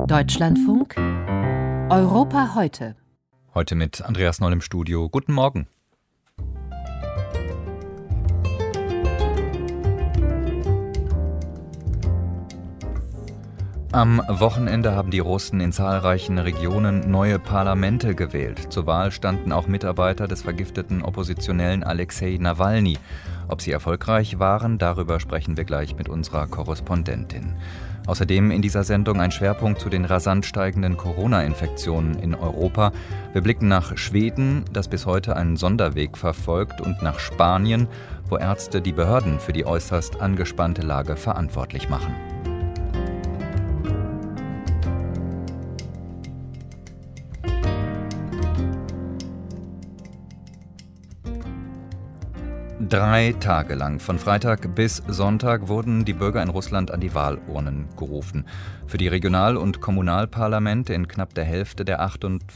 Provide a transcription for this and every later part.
Deutschlandfunk Europa heute. Heute mit Andreas Noll im Studio. Guten Morgen. Am Wochenende haben die Russen in zahlreichen Regionen neue Parlamente gewählt. Zur Wahl standen auch Mitarbeiter des vergifteten Oppositionellen Alexei Nawalny. Ob sie erfolgreich waren, darüber sprechen wir gleich mit unserer Korrespondentin. Außerdem in dieser Sendung ein Schwerpunkt zu den rasant steigenden Corona-Infektionen in Europa. Wir blicken nach Schweden, das bis heute einen Sonderweg verfolgt, und nach Spanien, wo Ärzte die Behörden für die äußerst angespannte Lage verantwortlich machen. Drei Tage lang, von Freitag bis Sonntag, wurden die Bürger in Russland an die Wahlurnen gerufen. Für die Regional- und Kommunalparlamente in knapp der Hälfte der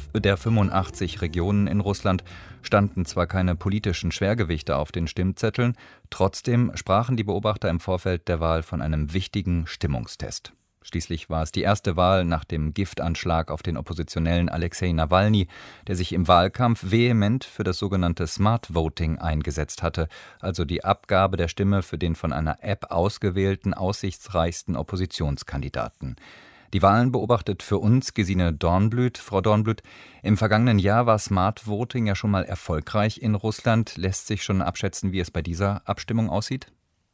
85 Regionen in Russland standen zwar keine politischen Schwergewichte auf den Stimmzetteln, trotzdem sprachen die Beobachter im Vorfeld der Wahl von einem wichtigen Stimmungstest. Schließlich war es die erste Wahl nach dem Giftanschlag auf den Oppositionellen Alexei Nawalny, der sich im Wahlkampf vehement für das sogenannte Smart Voting eingesetzt hatte, also die Abgabe der Stimme für den von einer App ausgewählten, aussichtsreichsten Oppositionskandidaten. Die Wahlen beobachtet für uns Gesine Dornblüt. Frau Dornblüt, im vergangenen Jahr war Smart Voting ja schon mal erfolgreich in Russland. Lässt sich schon abschätzen, wie es bei dieser Abstimmung aussieht?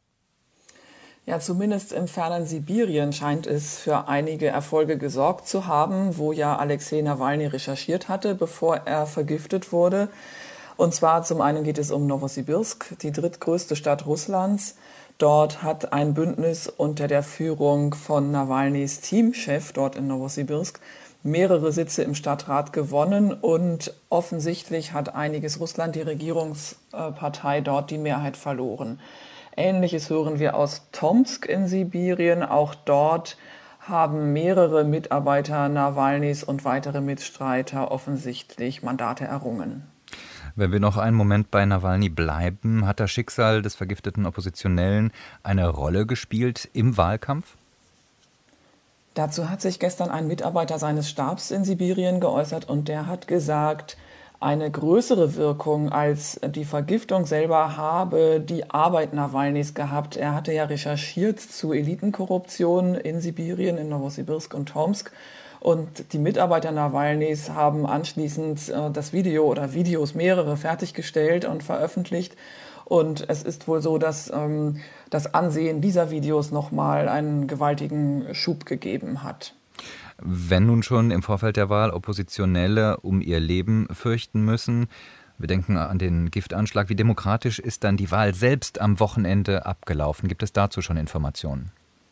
Ja, zumindest im fernen Sibirien scheint es für einige Erfolge gesorgt zu haben, wo ja Alexei Nawalny recherchiert hatte, bevor er vergiftet wurde. Und zwar zum einen geht es um Nowosibirsk, die drittgrößte Stadt Russlands. Dort hat ein Bündnis unter der Führung von Nawalnys Teamchef dort in Nowosibirsk mehrere Sitze im Stadtrat gewonnen, und offensichtlich hat einiges Russland, die Regierungspartei dort, die Mehrheit verloren. Ähnliches hören wir aus Tomsk in Sibirien. Auch dort haben mehrere Mitarbeiter Nawalnys und weitere Mitstreiter offensichtlich Mandate errungen. Wenn wir noch einen Moment bei Nawalny bleiben, hat das Schicksal des vergifteten Oppositionellen eine Rolle gespielt im Wahlkampf? Dazu hat sich gestern ein Mitarbeiter seines Stabs in Sibirien geäußert, und der hat gesagt, eine größere Wirkung als die Vergiftung selber habe die Arbeit Nawalnys gehabt. Er hatte ja recherchiert zu Elitenkorruption in Sibirien, in Nowosibirsk und Tomsk. Und die Mitarbeiter Nawalnys haben anschließend das Video oder Videos mehrere fertiggestellt und veröffentlicht. Und es ist wohl so, dass das Ansehen dieser Videos nochmal einen gewaltigen Schub gegeben hat. Wenn nun schon im Vorfeld der Wahl Oppositionelle um ihr Leben fürchten müssen, wir denken an den Giftanschlag, wie demokratisch ist dann die Wahl selbst am Wochenende abgelaufen? Gibt es dazu schon Informationen?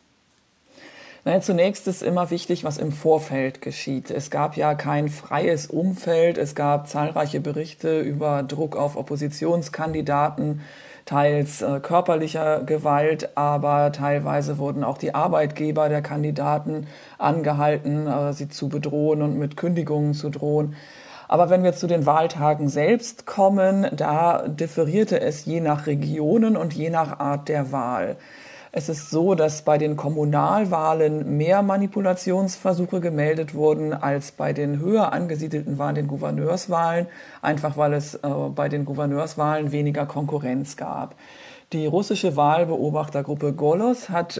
Naja, zunächst ist immer wichtig, was im Vorfeld geschieht. Es gab ja kein freies Umfeld, es gab zahlreiche Berichte über Druck auf Oppositionskandidaten, teils körperlicher Gewalt, aber teilweise wurden auch die Arbeitgeber der Kandidaten angehalten, sie zu bedrohen und mit Kündigungen zu drohen. Aber wenn wir zu den Wahltagen selbst kommen, da differierte es je nach Regionen und je nach Art der Wahl. Es ist so, dass bei den Kommunalwahlen mehr Manipulationsversuche gemeldet wurden als bei den höher angesiedelten Wahlen, den Gouverneurswahlen, einfach weil es bei den Gouverneurswahlen weniger Konkurrenz gab. Die russische Wahlbeobachtergruppe Golos hat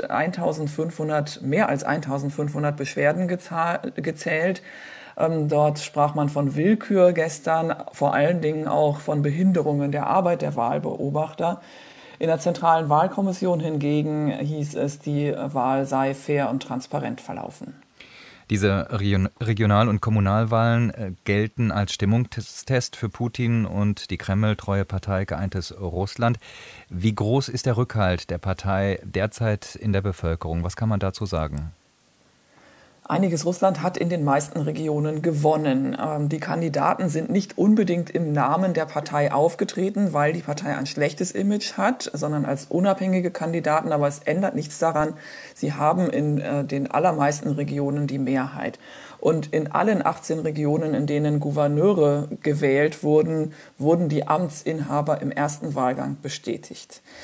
mehr als 1500 Beschwerden gezählt. Dort sprach man von Willkür gestern, vor allen Dingen auch von Behinderungen der Arbeit der Wahlbeobachter. In der Zentralen Wahlkommission hingegen hieß es, die Wahl sei fair und transparent verlaufen. Diese Regional- und Kommunalwahlen gelten als Stimmungstest für Putin und die Kreml-treue Partei Geeintes Russland. Wie groß ist der Rückhalt der Partei derzeit in der Bevölkerung? Was kann man dazu sagen? Einiges Russland hat in den meisten Regionen gewonnen. Die Kandidaten sind nicht unbedingt im Namen der Partei aufgetreten, weil die Partei ein schlechtes Image hat, sondern als unabhängige Kandidaten. Aber es ändert nichts daran, sie haben in den allermeisten Regionen die Mehrheit. Und in allen 18 Regionen, in denen Gouverneure gewählt wurden, wurden die Amtsinhaber im ersten Wahlgang bestätigt.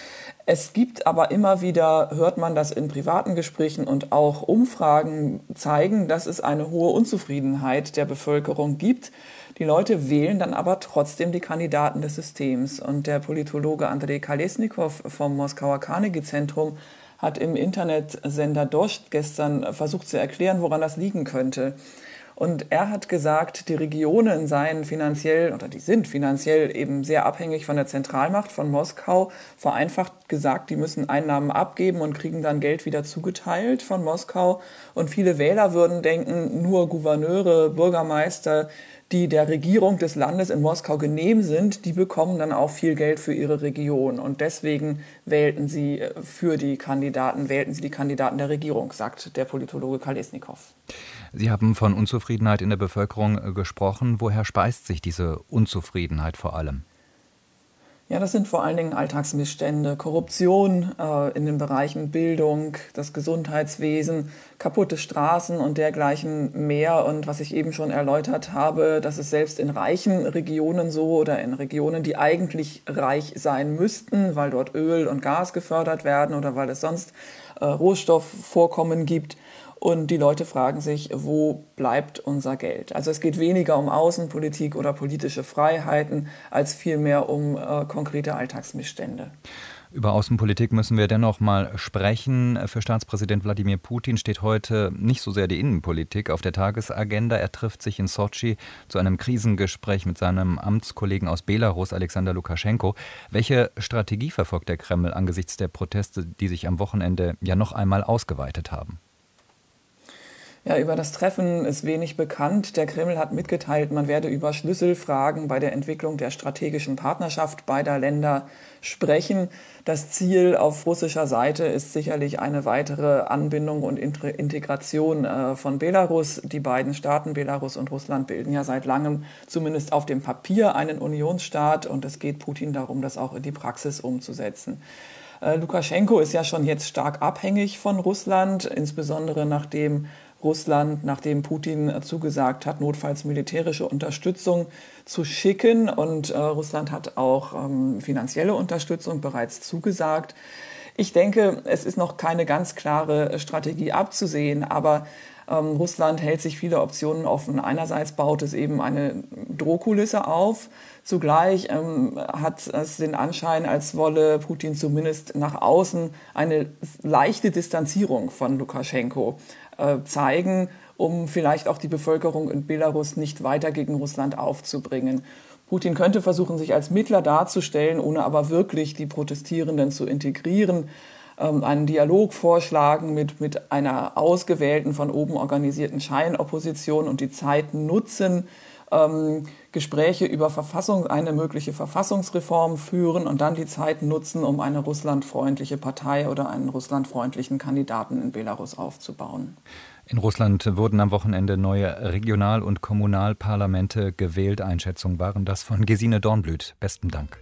Es gibt aber immer wieder, hört man das in privaten Gesprächen und auch Umfragen zeigen, dass es eine hohe Unzufriedenheit der Bevölkerung gibt. Die Leute wählen dann aber trotzdem die Kandidaten des Systems. Und der Politologe Andrei Kolesnikow vom Moskauer Carnegie-Zentrum hat im Internetsender Dost gestern versucht zu erklären, woran das liegen könnte. Und er hat gesagt, die Regionen seien finanziell, oder die sind finanziell eben sehr abhängig von der Zentralmacht von Moskau. Vereinfacht gesagt, die müssen Einnahmen abgeben und kriegen dann Geld wieder zugeteilt von Moskau. Und viele Wähler würden denken, nur Gouverneure, Bürgermeister, die der Regierung des Landes in Moskau genehm sind, die bekommen dann auch viel Geld für ihre Region. Und deswegen wählten sie die Kandidaten der Regierung, sagt der Politologe Kolesnikow. Sie haben von Unzufriedenheit in der Bevölkerung gesprochen. Woher speist sich diese Unzufriedenheit vor allem? Ja, das sind vor allen Dingen Alltagsmissstände, Korruption in den Bereichen Bildung, das Gesundheitswesen, kaputte Straßen und dergleichen mehr. Und was ich eben schon erläutert habe, dass es selbst in reichen Regionen so oder in Regionen, die eigentlich reich sein müssten, weil dort Öl und Gas gefördert werden oder weil es sonst Rohstoffvorkommen gibt. Und die Leute fragen sich, wo bleibt unser Geld? Also es geht weniger um Außenpolitik oder politische Freiheiten, als vielmehr um konkrete Alltagsmissstände. Über Außenpolitik müssen wir dennoch mal sprechen. Für Staatspräsident Wladimir Putin steht heute nicht so sehr die Innenpolitik auf der Tagesagenda. Er trifft sich in Sotschi zu einem Krisengespräch mit seinem Amtskollegen aus Belarus, Alexander Lukaschenko. Welche Strategie verfolgt der Kreml angesichts der Proteste, die sich am Wochenende ja noch einmal ausgeweitet haben? Ja, über das Treffen ist wenig bekannt. Der Kreml hat mitgeteilt, man werde über Schlüsselfragen bei der Entwicklung der strategischen Partnerschaft beider Länder sprechen. Das Ziel auf russischer Seite ist sicherlich eine weitere Anbindung und Integration von Belarus. Die beiden Staaten, Belarus und Russland, bilden ja seit langem zumindest auf dem Papier einen Unionsstaat. Und es geht Putin darum, das auch in die Praxis umzusetzen. Lukaschenko ist ja schon jetzt stark abhängig von Russland, insbesondere nachdem Putin zugesagt hat, notfalls militärische Unterstützung zu schicken. Und Russland hat auch finanzielle Unterstützung bereits zugesagt. Ich denke, es ist noch keine ganz klare Strategie abzusehen, aber Russland hält sich viele Optionen offen. Einerseits baut es eben eine Drohkulisse auf. Zugleich hat es den Anschein, als wolle Putin zumindest nach außen eine leichte Distanzierung von Lukaschenko zeigen, um vielleicht auch die Bevölkerung in Belarus nicht weiter gegen Russland aufzubringen. Putin könnte versuchen, sich als Mittler darzustellen, ohne aber wirklich die Protestierenden zu integrieren, einen Dialog vorschlagen mit einer ausgewählten, von oben organisierten Scheinopposition und die Zeit nutzen, Gespräche über eine mögliche Verfassungsreform führen und dann die Zeit nutzen, um eine russlandfreundliche Partei oder einen russlandfreundlichen Kandidaten in Belarus aufzubauen. In Russland wurden am Wochenende neue Regional- und Kommunalparlamente gewählt. Einschätzungen waren das von Gesine Dornblüt. Besten Dank.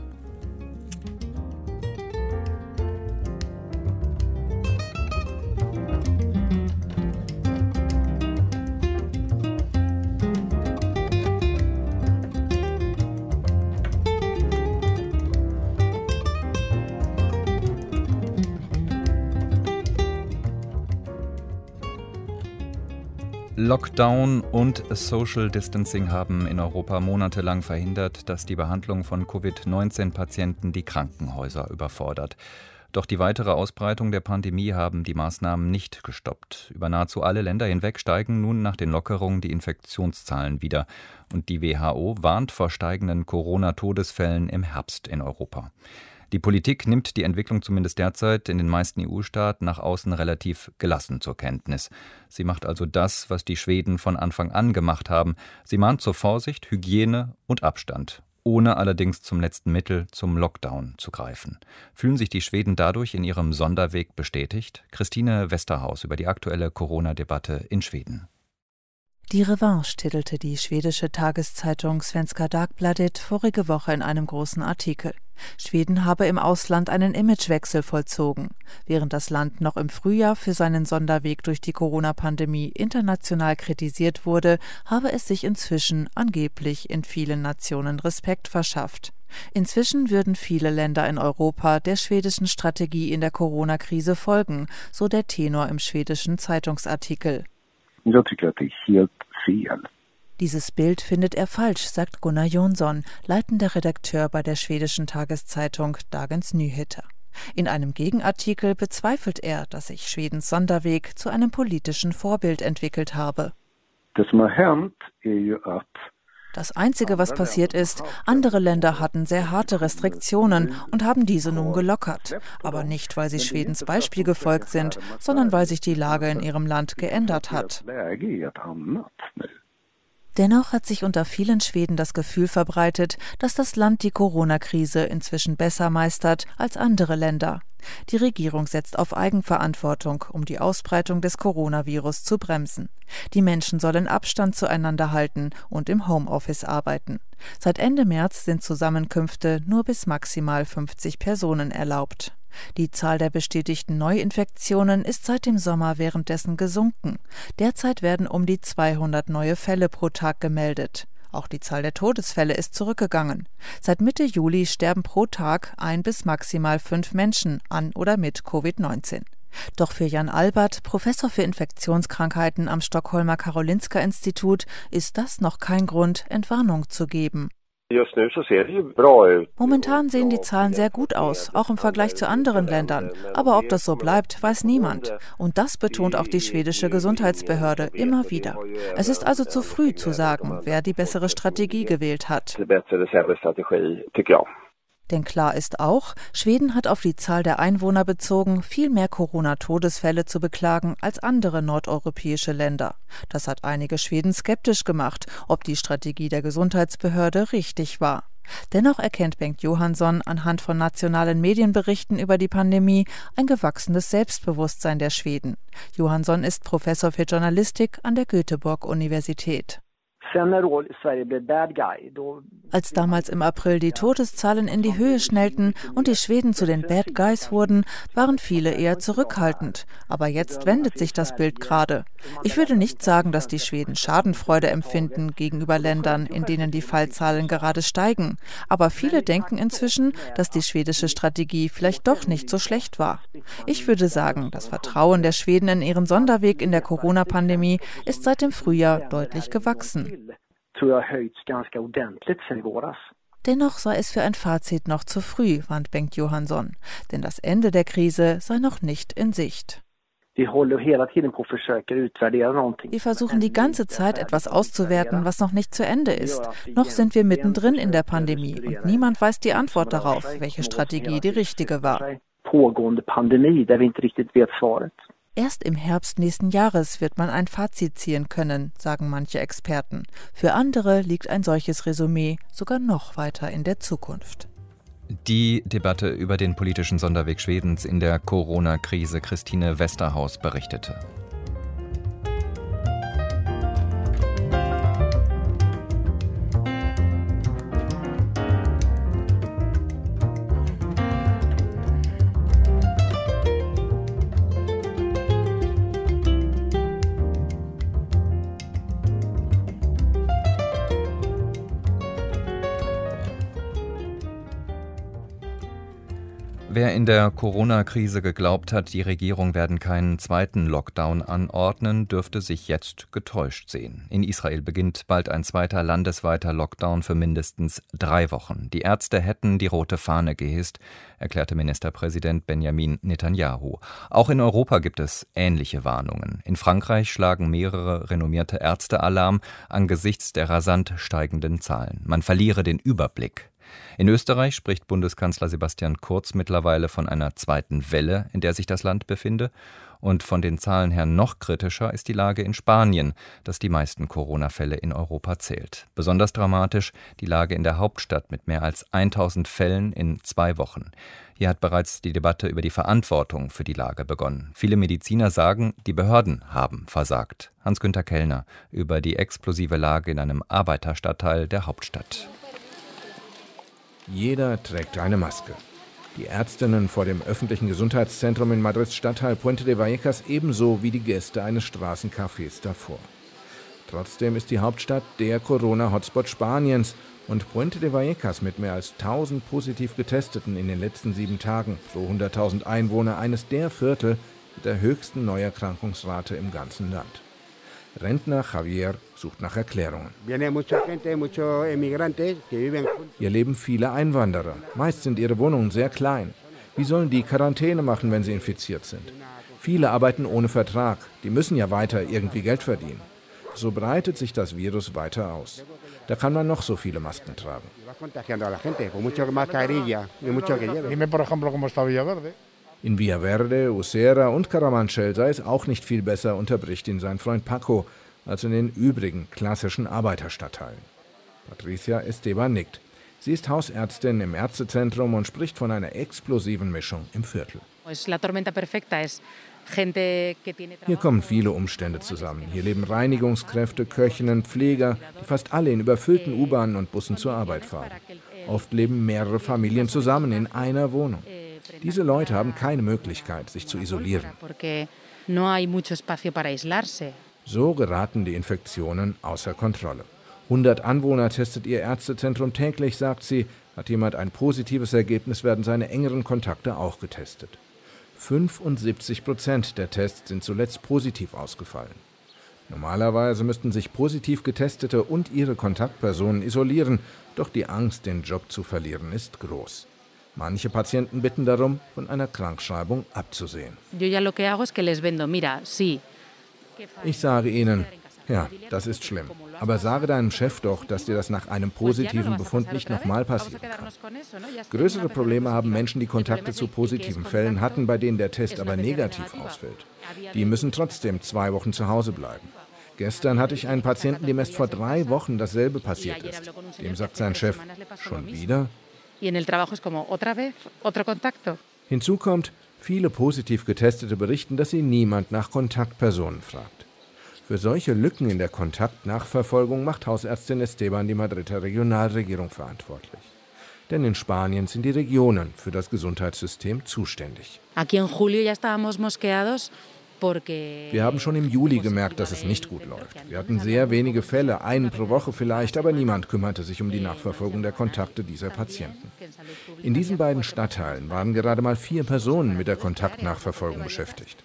Lockdown und Social Distancing haben in Europa monatelang verhindert, dass die Behandlung von Covid-19-Patienten die Krankenhäuser überfordert. Doch die weitere Ausbreitung der Pandemie haben die Maßnahmen nicht gestoppt. Über nahezu alle Länder hinweg steigen nun nach den Lockerungen die Infektionszahlen wieder. Und die WHO warnt vor steigenden Corona-Todesfällen im Herbst in Europa. Die Politik nimmt die Entwicklung zumindest derzeit in den meisten EU-Staaten nach außen relativ gelassen zur Kenntnis. Sie macht also das, was die Schweden von Anfang an gemacht haben. Sie mahnt zur Vorsicht, Hygiene und Abstand, ohne allerdings zum letzten Mittel, zum Lockdown zu greifen. Fühlen sich die Schweden dadurch in ihrem Sonderweg bestätigt? Christine Westerhaus über die aktuelle Corona-Debatte in Schweden. Die Revanche titelte die schwedische Tageszeitung Svenska Dagbladet vorige Woche in einem großen Artikel. Schweden habe im Ausland einen Imagewechsel vollzogen. Während das Land noch im Frühjahr für seinen Sonderweg durch die Corona-Pandemie international kritisiert wurde, habe es sich inzwischen angeblich in vielen Nationen Respekt verschafft. Inzwischen würden viele Länder in Europa der schwedischen Strategie in der Corona-Krise folgen, so der Tenor im schwedischen Zeitungsartikel. Dieses Bild findet er falsch, sagt Gunnar Jonsson, leitender Redakteur bei der schwedischen Tageszeitung Dagens Nyheter. In einem Gegenartikel bezweifelt er, dass sich Schwedens Sonderweg zu einem politischen Vorbild entwickelt habe. Das Einzige, was passiert ist, andere Länder hatten sehr harte Restriktionen und haben diese nun gelockert. Aber nicht, weil sie Schwedens Beispiel gefolgt sind, sondern weil sich die Lage in ihrem Land geändert hat. Dennoch hat sich unter vielen Schweden das Gefühl verbreitet, dass das Land die Corona-Krise inzwischen besser meistert als andere Länder. Die Regierung setzt auf Eigenverantwortung, um die Ausbreitung des Coronavirus zu bremsen. Die Menschen sollen Abstand zueinander halten und im Homeoffice arbeiten. Seit Ende März sind Zusammenkünfte nur bis maximal 50 Personen erlaubt. Die Zahl der bestätigten Neuinfektionen ist seit dem Sommer währenddessen gesunken. Derzeit werden um die 200 neue Fälle pro Tag gemeldet. Auch die Zahl der Todesfälle ist zurückgegangen. Seit Mitte Juli sterben pro Tag 1 bis maximal 5 Menschen an oder mit Covid-19. Doch für Jan Albert, Professor für Infektionskrankheiten am Stockholmer Karolinska-Institut, ist das noch kein Grund, Entwarnung zu geben. Momentan sehen die Zahlen sehr gut aus, auch im Vergleich zu anderen Ländern. Aber ob das so bleibt, weiß niemand. Und das betont auch die schwedische Gesundheitsbehörde immer wieder. Es ist also zu früh zu sagen, wer die bessere Strategie gewählt hat. Denn klar ist auch, Schweden hat auf die Zahl der Einwohner bezogen viel mehr Corona-Todesfälle zu beklagen als andere nordeuropäische Länder. Das hat einige Schweden skeptisch gemacht, ob die Strategie der Gesundheitsbehörde richtig war. Dennoch erkennt Bengt Johansson anhand von nationalen Medienberichten über die Pandemie ein gewachsenes Selbstbewusstsein der Schweden. Johansson ist Professor für Journalistik an der Göteborg-Universität. Als damals im April die Todeszahlen in die Höhe schnellten und die Schweden zu den Bad Guys wurden, waren viele eher zurückhaltend. Aber jetzt wendet sich das Bild gerade. Ich würde nicht sagen, dass die Schweden Schadenfreude empfinden gegenüber Ländern, in denen die Fallzahlen gerade steigen. Aber viele denken inzwischen, dass die schwedische Strategie vielleicht doch nicht so schlecht war. Ich würde sagen, das Vertrauen der Schweden in ihren Sonderweg in der Corona-Pandemie ist seit dem Frühjahr deutlich gewachsen. Dennoch sei es für ein Fazit noch zu früh, warnt Bengt Johansson, denn das Ende der Krise sei noch nicht in Sicht. Wir versuchen die ganze Zeit etwas auszuwerten, was noch nicht zu Ende ist. Noch sind wir mittendrin in der Pandemie und niemand weiß die Antwort darauf, welche Strategie die richtige war. Erst im Herbst nächsten Jahres wird man ein Fazit ziehen können, sagen manche Experten. Für andere liegt ein solches Resümee sogar noch weiter in der Zukunft. Die Debatte über den politischen Sonderweg Schwedens in der Corona-Krise. Christine Westerhaus berichtete. Wer in der Corona-Krise geglaubt hat, die Regierung werde keinen zweiten Lockdown anordnen, dürfte sich jetzt getäuscht sehen. In Israel beginnt bald ein zweiter landesweiter Lockdown für mindestens 3 Wochen. Die Ärzte hätten die rote Fahne gehisst, erklärte Ministerpräsident Benjamin Netanyahu. Auch in Europa gibt es ähnliche Warnungen. In Frankreich schlagen mehrere renommierte Ärzte Alarm angesichts der rasant steigenden Zahlen. Man verliere den Überblick. In Österreich spricht Bundeskanzler Sebastian Kurz mittlerweile von einer zweiten Welle, in der sich das Land befinde. Und von den Zahlen her noch kritischer ist die Lage in Spanien, das die meisten Corona-Fälle in Europa zählt. Besonders dramatisch die Lage in der Hauptstadt mit mehr als 1000 Fällen in 2 Wochen. Hier hat bereits die Debatte über die Verantwortung für die Lage begonnen. Viele Mediziner sagen, die Behörden haben versagt. Hans-Günther Kellner über die explosive Lage in einem Arbeiterstadtteil der Hauptstadt. Jeder trägt eine Maske. Die Ärztinnen vor dem öffentlichen Gesundheitszentrum in Madrids Stadtteil Puente de Vallecas ebenso wie die Gäste eines Straßencafés davor. Trotzdem ist die Hauptstadt der Corona-Hotspot Spaniens und Puente de Vallecas mit mehr als 1000 positiv Getesteten in den letzten 7 Tagen pro 100.000 Einwohner eines der Viertel mit der höchsten Neuerkrankungsrate im ganzen Land. Rentner Javier sucht nach Erklärungen. Hier leben viele Einwanderer. Meist sind ihre Wohnungen sehr klein. Wie sollen die Quarantäne machen, wenn sie infiziert sind? Viele arbeiten ohne Vertrag. Die müssen ja weiter irgendwie Geld verdienen. So breitet sich das Virus weiter aus. Da kann man noch so viele Masken tragen. In Villaverde, Usera und Carabanchel sei es auch nicht viel besser, unterbricht ihn sein Freund Paco, als in den übrigen klassischen Arbeiterstadtteilen. Patricia Esteban nickt. Sie ist Hausärztin im Ärztezentrum und spricht von einer explosiven Mischung im Viertel. Hier kommen viele Umstände zusammen. Hier leben Reinigungskräfte, Köchinnen, Pfleger, die fast alle in überfüllten U-Bahnen und Bussen zur Arbeit fahren. Oft leben mehrere Familien zusammen in einer Wohnung. Diese Leute haben keine Möglichkeit, sich zu isolieren. So geraten die Infektionen außer Kontrolle. 100 Anwohner testet ihr Ärztezentrum täglich, sagt sie. Hat jemand ein positives Ergebnis, werden seine engeren Kontakte auch getestet. 75% der Tests sind zuletzt positiv ausgefallen. Normalerweise müssten sich positiv Getestete und ihre Kontaktpersonen isolieren, doch die Angst, den Job zu verlieren, ist groß. Manche Patienten bitten darum, von einer Krankschreibung abzusehen. Ich sage ihnen, ja, das ist schlimm. Aber sage deinem Chef doch, dass dir das nach einem positiven Befund nicht nochmal passieren kann. Größere Probleme haben Menschen, die Kontakte zu positiven Fällen hatten, bei denen der Test aber negativ ausfällt. Die müssen trotzdem 2 Wochen zu Hause bleiben. Gestern hatte ich einen Patienten, dem erst vor 3 Wochen dasselbe passiert ist. Dem sagt sein Chef, schon wieder? Hinzu kommt, viele positiv Getestete berichten, dass sie niemand nach Kontaktpersonen fragt. Für solche Lücken in der Kontaktnachverfolgung macht Hausärztin Esteban die Madrider Regionalregierung verantwortlich. Denn in Spanien sind die Regionen für das Gesundheitssystem zuständig. Wir haben schon im Juli gemerkt, dass es nicht gut läuft. Wir hatten sehr wenige Fälle, einen pro Woche vielleicht, aber niemand kümmerte sich um die Nachverfolgung der Kontakte dieser Patienten. In diesen beiden Stadtteilen waren gerade mal 4 Personen mit der Kontaktnachverfolgung beschäftigt.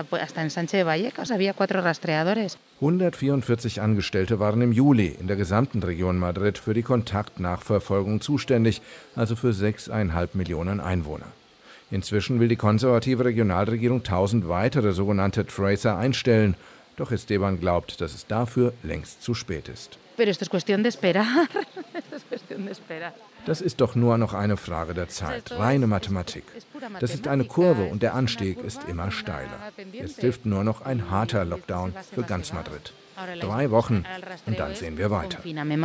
144 Angestellte waren im Juli in der gesamten Region Madrid für die Kontaktnachverfolgung zuständig, also für 6,5 Millionen Einwohner. Inzwischen will die konservative Regionalregierung 1000 weitere sogenannte Tracer einstellen. Doch Esteban glaubt, dass es dafür längst zu spät ist. Das ist doch nur noch eine Frage der Zeit, reine Mathematik. Das ist eine Kurve und der Anstieg ist immer steiler. Jetzt hilft nur noch ein harter Lockdown für ganz Madrid. 3 Wochen und dann sehen wir weiter.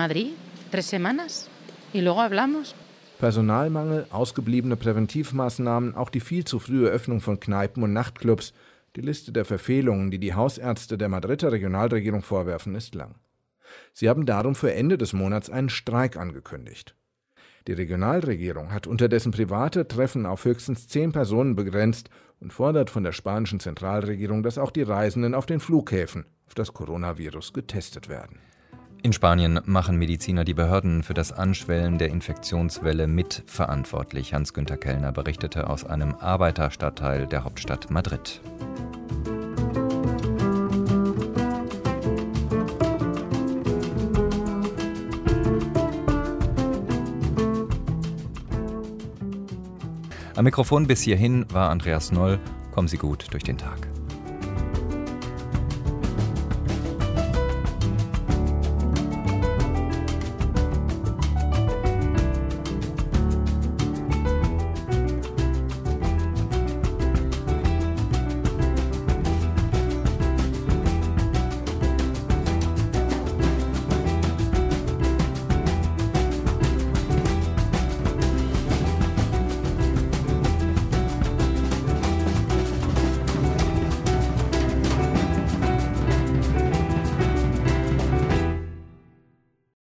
Personalmangel, ausgebliebene Präventivmaßnahmen, auch die viel zu frühe Öffnung von Kneipen und Nachtclubs. Die Liste der Verfehlungen, die die Hausärzte der Madrider Regionalregierung vorwerfen, ist lang. Sie haben darum für Ende des Monats einen Streik angekündigt. Die Regionalregierung hat unterdessen private Treffen auf höchstens 10 Personen begrenzt und fordert von der spanischen Zentralregierung, dass auch die Reisenden auf den Flughäfen auf das Coronavirus getestet werden. In Spanien machen Mediziner die Behörden für das Anschwellen der Infektionswelle mitverantwortlich. Hans-Günther Kellner berichtete aus einem Arbeiterstadtteil der Hauptstadt Madrid. Am Mikrofon bis hierhin war Andreas Noll. Kommen Sie gut durch den Tag.